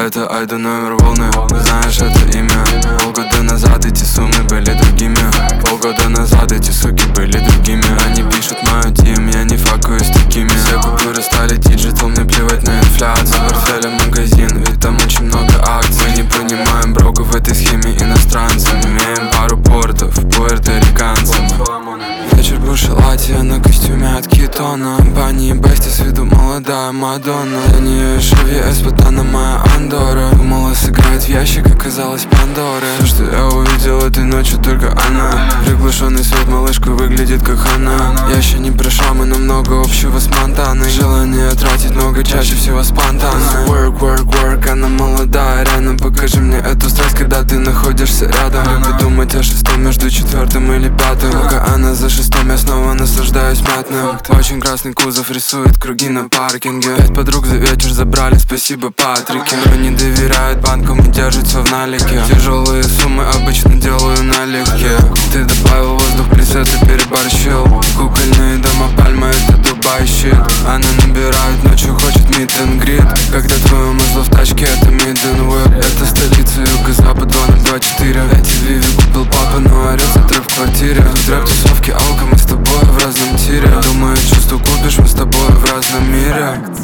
Это Айда номер волны. Знаешь это имя? Полгода назад эти суммы были другими. Полгода назад эти суки были другими. Они пишут мою тим, я не факую с такими. Все купюры стали диджитал, мне плевать на инфляцию. В портфеле магазин, ведь там очень много акций. Не понимаем броков в этой схеме иностранцам. Имеем пару портов, пуэрториканцам. Вечер бушелати, я на костюме от Китона. Компании Бести с виду молодая Мадонна. Для нее еще VS, вот она моя Андора. Думала сыграть в ящик, оказалась Пандора. Все, что я увидел этой ночью, только она. Приглушенный свет, малышка выглядит как она. Я еще не пришел, мы намного общего с Монтаной. Желание тратить много, чаще всего спонтанно. Work, work, work, она молодая, рано. Покажи мне эту страсть, когда ты находишься рядом. Любит думать о шестом между четвертым или пятым. Пока она за шестом, я снова наслаждаюсь мятным. Очень красный кузов рисует круги на паркинге. 5 подруг за вечер забрали, спасибо Патрике. Но не доверяют банкам и держат все в налике. Тяжелые суммы обычно делаю налегке. Ты добавил воздух, пресет и переборщил. Кукольные дома, пальма, это Дубай щит. Она набирает ночью, хочет meet and greet. Когда твое музло в тачке, это Middenware. Это столица юго-запад, 2024. Эти Виви купил папа, но орет за трэп в квартире. Тут рэп, тусовки, алка, мы с тобой в разном тире. Думаю, чувство купишь, мы с тобой в разном мире.